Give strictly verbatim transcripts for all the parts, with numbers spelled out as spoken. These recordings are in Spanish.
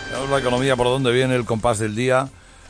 Veamos la economía, por dónde viene el compás del día.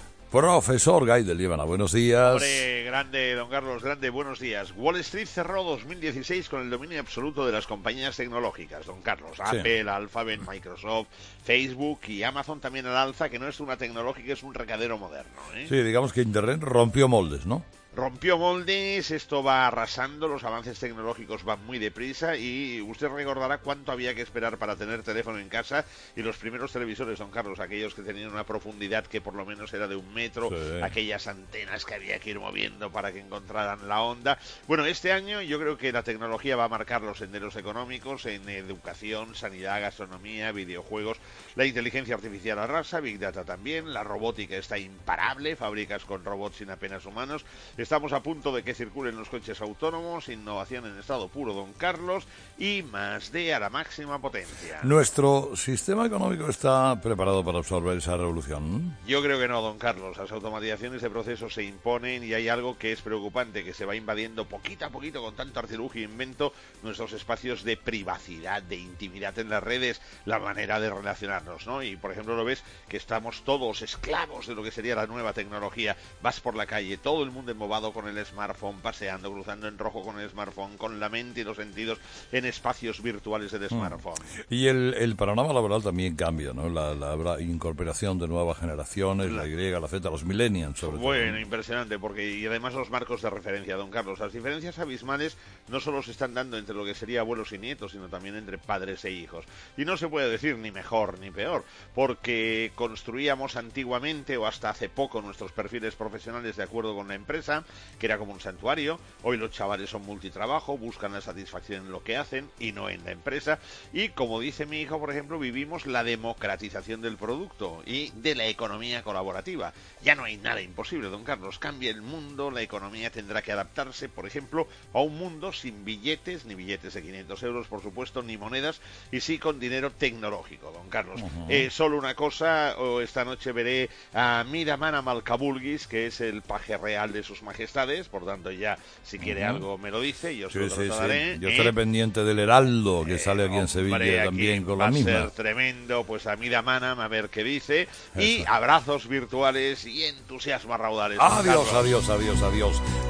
Profesor Gay de Liébana, buenos días. Hombre, grande, don Carlos, grande, buenos días. Wall Street cerró dos mil dieciséis con el dominio absoluto de las compañías tecnológicas, don Carlos. Sí. Apple, Alphabet, Microsoft, Facebook y Amazon también al alza, que no es una tecnológica, es un recadero moderno, ¿eh? Sí, digamos que Internet rompió moldes, ¿no? Rompió moldes, esto va arrasando, los avances tecnológicos van muy deprisa y usted recordará cuánto había que esperar para tener teléfono en casa y los primeros televisores, don Carlos, aquellos que tenían una profundidad que por lo menos era de un metro, sí. Aquellas antenas que había que ir moviendo para que encontraran la onda. Bueno, este año yo creo que la tecnología va a marcar los senderos económicos en educación, sanidad, gastronomía, videojuegos, la inteligencia artificial arrasa, Big Data también, la robótica está imparable, fábricas con robots sin apenas humanos. Estamos a punto de que circulen los coches autónomos, innovación en estado puro, don Carlos, y más de a la máxima potencia. ¿Nuestro sistema económico está preparado para absorber esa revolución? Yo creo que no, don Carlos. Las automatizaciones de procesos se imponen y hay algo que es preocupante, que se va invadiendo poquito a poquito con tanto artilugio e invento nuestros espacios de privacidad, de intimidad en las redes, la manera de relacionarnos, ¿no? Y, por ejemplo, lo ves que estamos todos esclavos de lo que sería la nueva tecnología. Vas por la calle, todo el mundo en con el smartphone, paseando, cruzando en rojo con el smartphone, con la mente y los sentidos en espacios virtuales del smartphone. Y el, el panorama laboral también cambia, ¿no? La, la incorporación de nuevas generaciones, la, la Y, la Z, los millennials, sobre bueno, todo. Bueno, impresionante, porque y además los marcos de referencia, don Carlos. Las diferencias abismales no solo se están dando entre lo que sería abuelos y nietos, sino también entre padres e hijos. Y no se puede decir ni mejor ni peor, porque construíamos antiguamente o hasta hace poco nuestros perfiles profesionales de acuerdo con la empresa, que era como un santuario. Hoy los chavales son multitrabajo, buscan la satisfacción en lo que hacen y no en la empresa. Y como dice mi hijo, por ejemplo, vivimos la democratización del producto y de la economía colaborativa. Ya no hay nada imposible, don Carlos. Cambia el mundo, la economía tendrá que adaptarse, por ejemplo, a un mundo sin billetes, ni billetes de quinientos euros, por supuesto, ni monedas, y sí con dinero tecnológico, don Carlos. Uh-huh. Eh, solo una cosa, oh, esta noche veré a Miramana Malcabulgis, que es el paje real de sus majestades, por tanto ya si quiere uh-huh. algo me lo dice, yo se sí, lo trasladaré. Sí, sí. Yo estaré eh, pendiente del Heraldo, que eh, sale aquí en Sevilla hombre, también con la va misma. Va a ser tremendo, pues a Mida Manam a ver qué dice. Eso. Y abrazos virtuales y entusiasmo a raudales. Adiós, adiós, adiós, adiós.